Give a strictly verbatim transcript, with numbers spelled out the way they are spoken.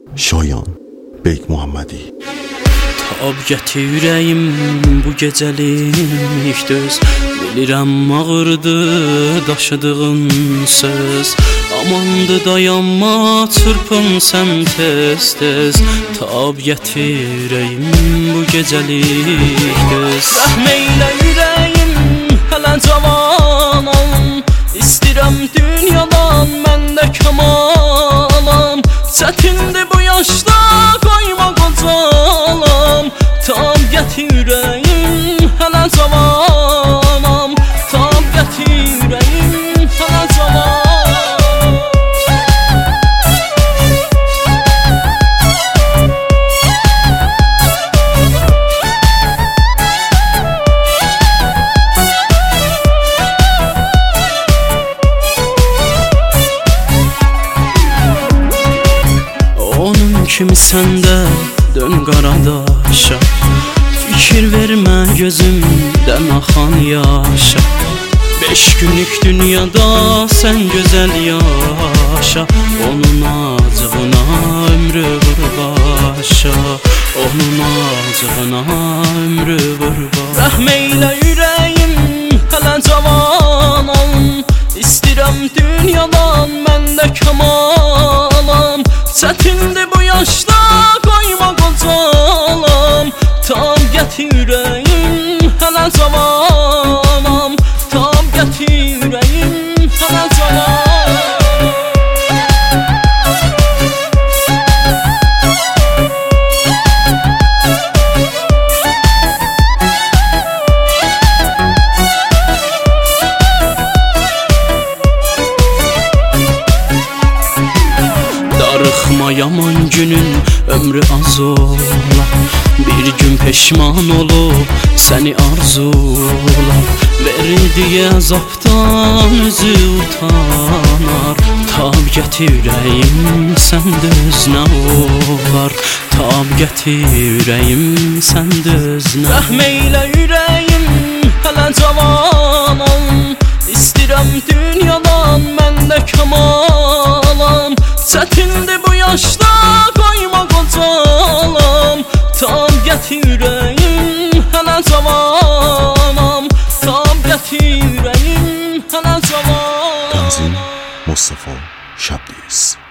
Şayan Beyk Muhammedi. Tab gəti ürəyim bu gecəlik döz. Bilirəm ağırdı daşıdığın söz. Amandı dayanma çırpın sən tez tez. Tab gəti ürəyim bu gecəlik döz. Rəhm eylə ürəyim hələ cavanam. İstirəm dünyadan məndə kamalam. Çətindir bu yaşda qoyma qocalam. Tab gəti ürəyim hələ cavanam. Tab gəti ürəyim hələ cavanam. Kimi səndə dön qaradaşa. Fikir vermə gözümdən axan yaşa. Beş günlük dünyada sən gözəl yaşa. Onun acığına ömrü vur başa. Onun acığına ömrü vur başa. Rəhm eylə ürəyim hələ cavanam. İstirəm dünyadan məndə kamalam. Çətindir bu yaşda qoyma qocalam. Tab gəti ürəyim hələ cavanam. Tab gəti ürəyim hələ cavanam. Darıxma yaman günün ömrü az ola. Bir gün peşman olub səni arzular. Verdiyi əzabdan özü utanar. Tab gəti ürəyim səndə özünə olar. Tab gəti ürəyim səndə özünə. Rəhm eylə ürəyim hələ cavanam. İstirəm dünyadan məndə kamalam. Çətindir bu yaşda qoyma qocalam. Tab gəti ürəyim hələ cavanam. Tab gəti ürəyim hələ cavanam. Tanzim Mustafa Şabdiz.